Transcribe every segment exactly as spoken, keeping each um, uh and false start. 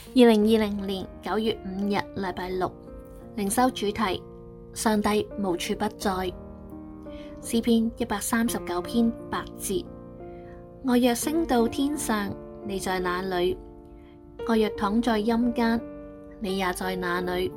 二零二零年九月五日禮拜六，靈修主題：上帝無處不在。詩篇一百三十九篇八節：我若升到天上，你在哪裏？我若躺在陰間，你也在那裏。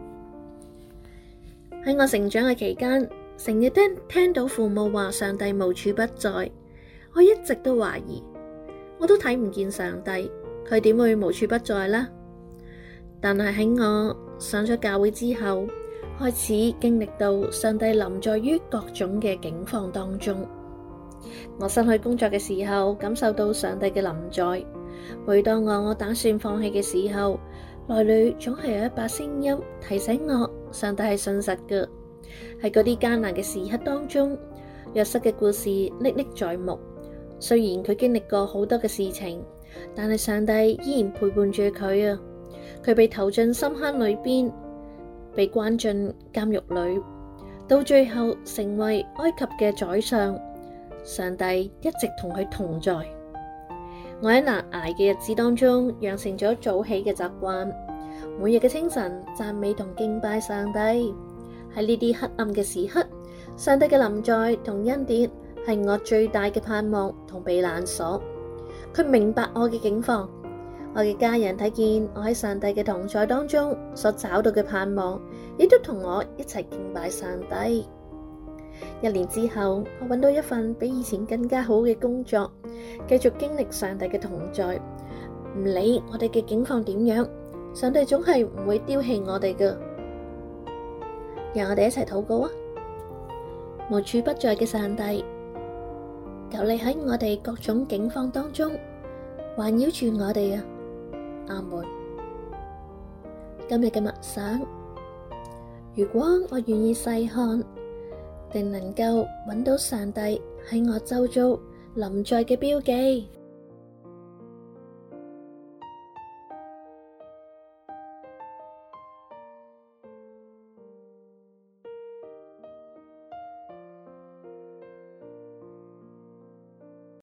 喺我成長嘅期間，成日聽聽到父母話上帝無處不在，我一直都懷疑，我都睇唔見上帝，佢點會無處不在呢？但係喺我上咗教會之後，開始經歷到上帝臨在於各種嘅境況當中。我失去工作嘅時候，感受到上帝嘅臨在；每當我我打算放棄嘅時候，內裏總係有一把聲音提醒我，上帝係信實嘅。喺嗰啲艱難嘅時刻當中，約瑟嘅故事歷歷在目。雖然佢經歷過好多嘅事情，但係上帝依然陪伴住佢啊！佢被投進深坑裏邊，被關進監獄裏，到最後成為埃及嘅宰相。上帝一直同佢同在。我喺難捱嘅日子當中，養成咗早起嘅習慣，每日嘅清晨讚美同敬拜上帝。喺呢啲黑暗嘅時刻，上帝嘅臨在同恩典係我最大嘅盼望同避難所。佢明白我嘅境況，我嘅家人睇見我喺上帝嘅同在當中所找到嘅盼望，亦都同我一齊敬拜上帝。一年之後，我揾到一份比以前更加好嘅工作，繼續經歷上帝嘅同在。唔理我哋嘅境況點樣，上帝總係唔會丟棄我哋㗎。讓我哋一齊禱告啊！無處不在嘅上帝，求你喺我哋各種境況當中環繞住我哋啊！阿門。今日嘅默想，如果我願意細看，定能夠揾到上帝喺我周遭臨在嘅標記。